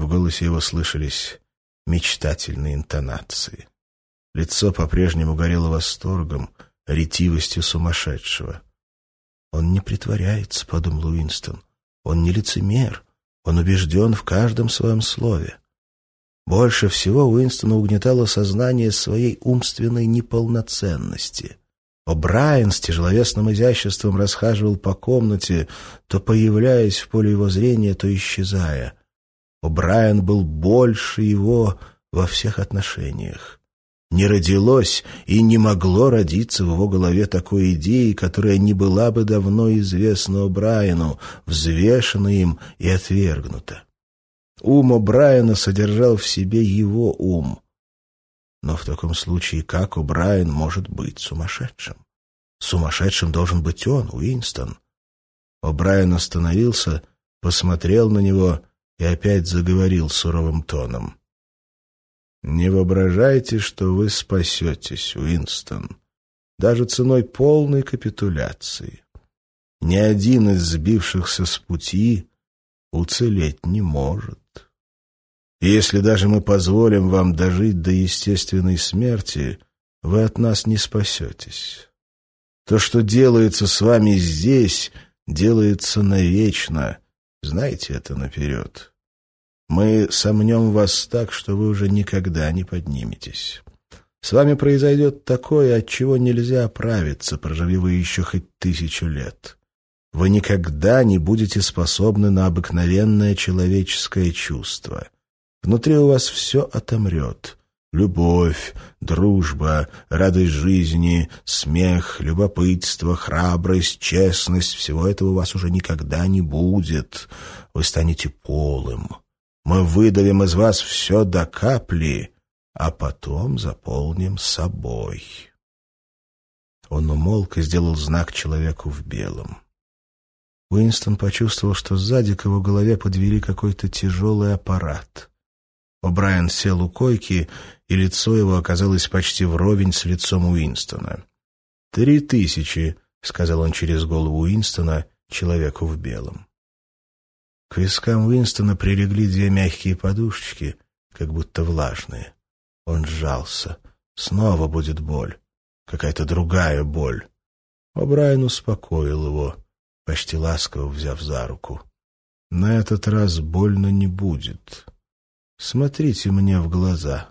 В голосе его слышались мечтательные интонации. Лицо по-прежнему горело восторгом, ретивостью сумасшедшего. «Он не притворяется», — подумал Уинстон. «Он не лицемер. Он убежден в каждом своем слове». Больше всего Уинстона угнетало сознание своей умственной неполноценности. О'Брайен с тяжеловесным изяществом расхаживал по комнате, то появляясь в поле его зрения, то исчезая. О'Брайен был больше его во всех отношениях. Не родилось и не могло родиться в его голове такой идеи, которая не была бы давно известна О'Брайену, взвешена им и отвергнута. Ум О'Брайена содержал в себе его ум. Но в таком случае как О'Брайен может быть сумасшедшим? Сумасшедшим должен быть он, Уинстон. О'Брайен остановился, посмотрел на него и опять заговорил суровым тоном. «Не воображайте, что вы спасетесь, Уинстон, даже ценой полной капитуляции. Ни один из сбившихся с пути уцелеть не может. И если даже мы позволим вам дожить до естественной смерти, вы от нас не спасетесь. То, что делается с вами здесь, делается навечно. Знаете это наперед. Мы сомнем вас так, что вы уже никогда не подниметесь. С вами произойдет такое, от чего нельзя оправиться, проживи вы еще хоть 1000 лет. Вы никогда не будете способны на обыкновенное человеческое чувство. Внутри у вас все отомрет. Любовь, дружба, радость жизни, смех, любопытство, храбрость, честность — всего этого у вас уже никогда не будет. Вы станете полым. Мы выдавим из вас все до капли, а потом заполним собой». Он умолк и сделал знак человеку в белом. Уинстон почувствовал, что сзади к его голове подвели какой-то тяжелый аппарат. О'Брайен сел у койки, и лицо его оказалось почти вровень с лицом Уинстона. 3000, — сказал он через голову Уинстона человеку в белом. К вискам Уинстона прилегли 2 мягкие подушечки, как будто влажные. Он сжался. Снова будет боль. Какая-то другая боль. О'Брайен успокоил его, почти ласково взяв за руку. «На этот раз больно не будет. Смотрите мне в глаза».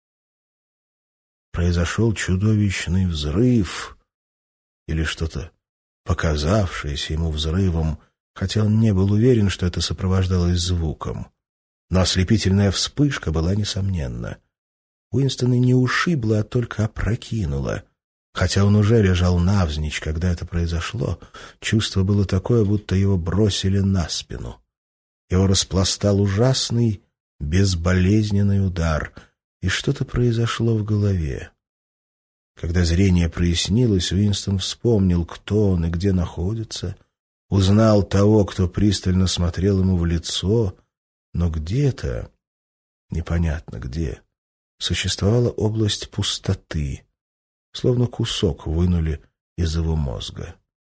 Произошел чудовищный взрыв или что-то, показавшееся ему взрывом, хотя он не был уверен, что это сопровождалось звуком. Но ослепительная вспышка была несомненна. Уинстона не ушибло, а только опрокинуло. Хотя он уже лежал навзничь, когда это произошло, чувство было такое, будто его бросили на спину. Его распластал ужасный, безболезненный удар, и что-то произошло в голове. Когда зрение прояснилось, Уинстон вспомнил, кто он и где находится, узнал того, кто пристально смотрел ему в лицо, но где-то, непонятно где, существовала область пустоты, словно кусок вынули из его мозга.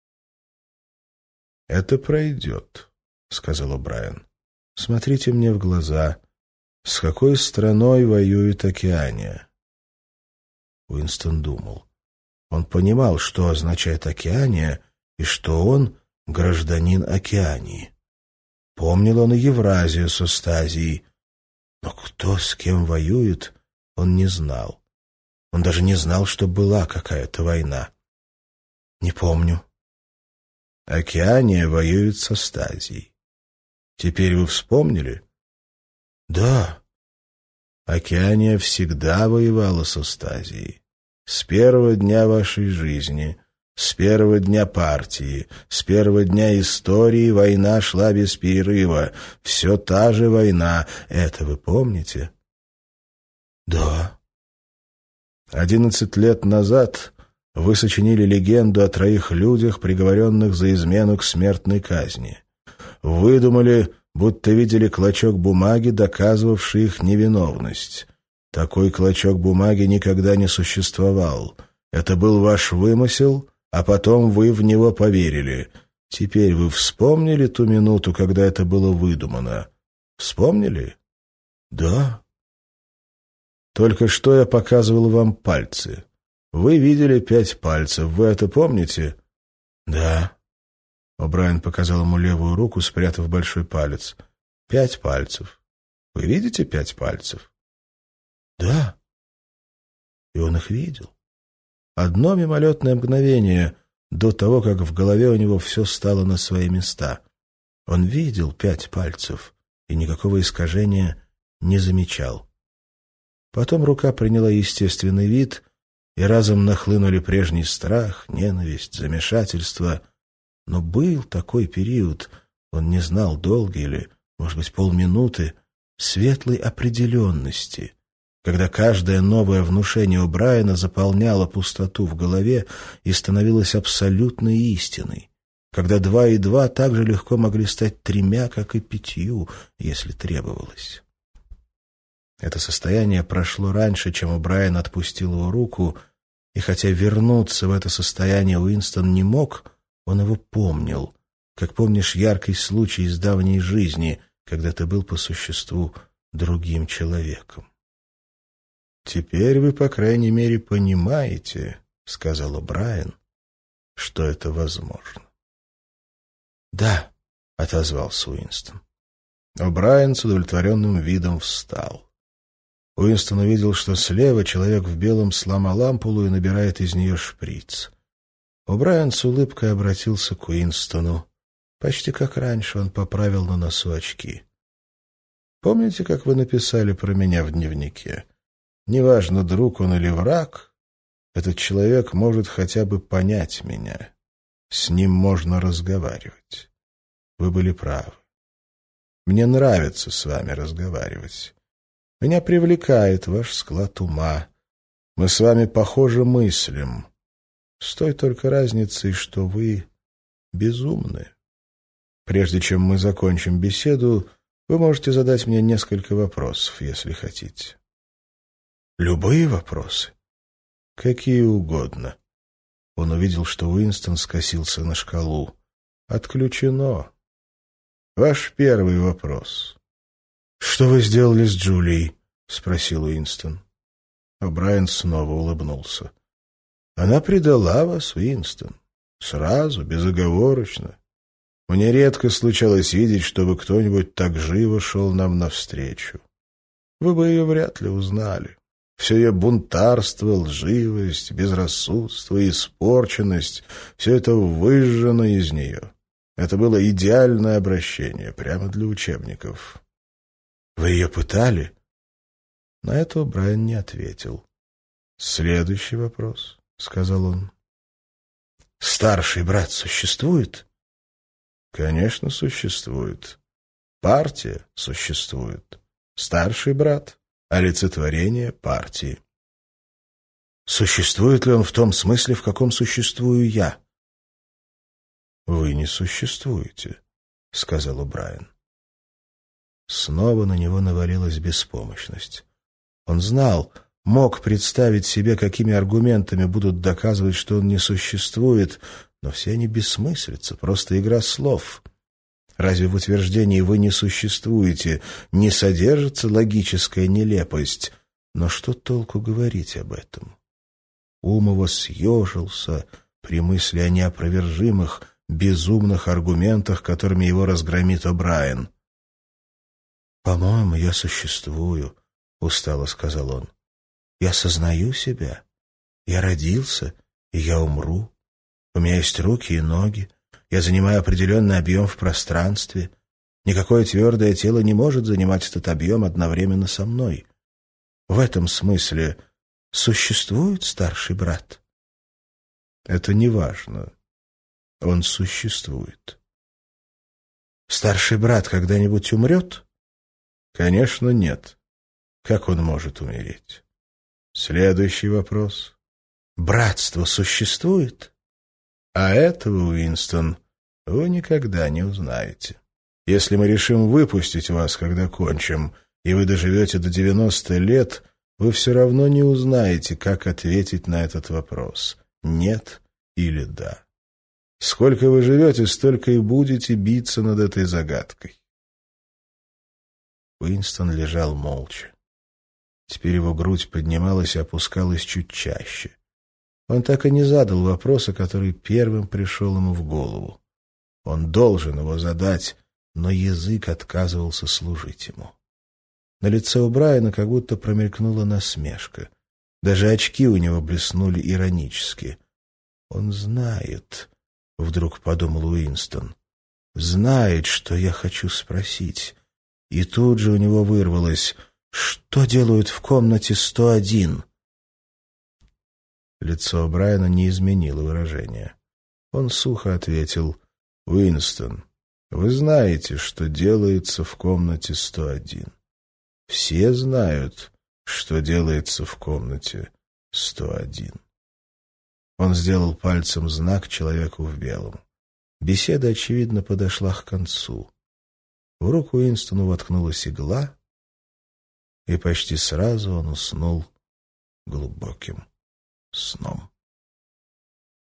«Это пройдет», — сказал О'Брайен. «Смотрите мне в глаза. С какой страной воюет Океания?» Уинстон думал. Он понимал, что означает Океания, и что он гражданин Океании. Помнил он и Евразию с Астазией, но кто с кем воюет, он не знал. Он даже не знал, что была какая-то война. «Не помню». «Океания воюет с Астазией. Теперь вы вспомнили?» «Да». «Океания всегда воевала с Астазией. С первого дня вашей жизни, с первого дня партии, с первого дня истории война шла без перерыва. Все та же война. Это вы помните?» «Да». 11 лет назад вы сочинили легенду о 3 людях, приговоренных за измену к смертной казни. Выдумали, будто видели клочок бумаги, доказывавший их невиновность. Такой клочок бумаги никогда не существовал. Это был ваш вымысел, а потом вы в него поверили. Теперь вы вспомнили ту минуту, когда это было выдумано? Вспомнили? Да. Только что я показывал вам пальцы. Вы видели 5 пальцев. Вы это помните? Да. О'Брайен показал ему левую руку, спрятав большой палец. 5 пальцев. Вы видите 5 пальцев? Да. И он их видел. Одно мимолетное мгновение до того, как в голове у него все стало на свои места. Он видел 5 пальцев и никакого искажения не замечал. Потом рука приняла естественный вид, и разом нахлынули прежний страх, ненависть, замешательство. Но был такой период, он не знал, долгий ли, может быть, полминуты, светлой определенности, когда каждое новое внушение О'Брайена заполняло пустоту в голове и становилось абсолютной истиной, когда 2 и 2 так же легко могли стать 3, как и 5, если требовалось. Это состояние прошло раньше, чем О'Брайен отпустил его руку, и хотя вернуться в это состояние Уинстон не мог, он его помнил, как помнишь яркий случай из давней жизни, когда ты был по существу другим человеком. «Теперь вы, по крайней мере, понимаете, — сказал О'Брайен, — что это возможно». «Да», — отозвался Уинстон. О'Брайен с удовлетворенным видом встал. Уинстон увидел, что слева человек в белом сломал ампулу и набирает из нее шприц. О'Брайен с улыбкой обратился к Уинстону. Почти как раньше он поправил на носу очки. «Помните, как вы написали про меня в дневнике? Неважно, друг он или враг, этот человек может хотя бы понять меня. С ним можно разговаривать. Вы были правы. Мне нравится с вами разговаривать. Меня привлекает ваш склад ума. Мы с вами похоже мыслим. С той только разницей, что вы безумны. Прежде чем мы закончим беседу, вы можете задать мне несколько вопросов, если хотите». «Любые вопросы?» «Какие угодно». Он увидел, что Уинстон скосился на шкалу. «Отключено. Ваш первый вопрос». «Что вы сделали с Джулией?» — спросил Уинстон. О'Брайен снова улыбнулся. «Она предала вас, Уинстон. Сразу, безоговорочно. Мне редко случалось видеть, чтобы кто-нибудь так живо шел нам навстречу. Вы бы ее вряд ли узнали. Все ее бунтарство, лживость, безрассудство, испорченность — все это выжжено из нее. Это было идеальное обращение, прямо для учебников». «Вы ее пытали?» На это О'Брайен не ответил. «Следующий вопрос», — сказал он. «Старший брат существует?» «Конечно, существует. Партия существует. Старший брат — олицетворение партии». «Существует ли он в том смысле, в каком существую я?» «Вы не существуете», — сказал О'Брайен. Снова на него навалилась беспомощность. Он знал, мог представить себе, какими аргументами будут доказывать, что он не существует, но все они бессмыслица, просто игра слов. Разве в утверждении «вы не существуете» не содержится логическая нелепость? Но что толку говорить об этом? Ум его съежился при мысли о неопровержимых, безумных аргументах, которыми его разгромит О'Брайен. «По-моему, я существую», — устало сказал он. «Я сознаю себя. Я родился, и я умру. У меня есть руки и ноги. Я занимаю определенный объем в пространстве. Никакое твердое тело не может занимать этот объем одновременно со мной. В этом смысле существует старший брат?» «Это не важно. Он существует». «Старший брат когда-нибудь умрет?» «Конечно, нет. Как он может умереть?» «Следующий вопрос. Братство существует?» «А этого, Уинстон, вы никогда не узнаете. Если мы решим выпустить вас, когда кончим, и вы доживете до 90 лет, вы все равно не узнаете, как ответить на этот вопрос. Нет или да. Сколько вы живете, столько и будете биться над этой загадкой. Уинстон лежал молча. Теперь его грудь поднималась и опускалась чуть чаще. Он так и не задал вопроса, который первым пришел ему в голову. Он должен его задать, но язык отказывался служить ему. На лице у Брайана как будто промелькнула насмешка. Даже очки у него блеснули иронически. «Он знает», — вдруг подумал Уинстон, — «знает, что я хочу спросить». И тут же у него вырвалось: «Что делают в комнате 101?» Лицо Брайана не изменило выражения. Он сухо ответил: «Уинстон, вы знаете, что делается в комнате 101. Все знают, что делается в комнате 101». Он сделал пальцем знак человеку в белом. Беседа, очевидно, подошла к концу. В руку Уинстону воткнулась игла, и почти сразу он уснул глубоким сном.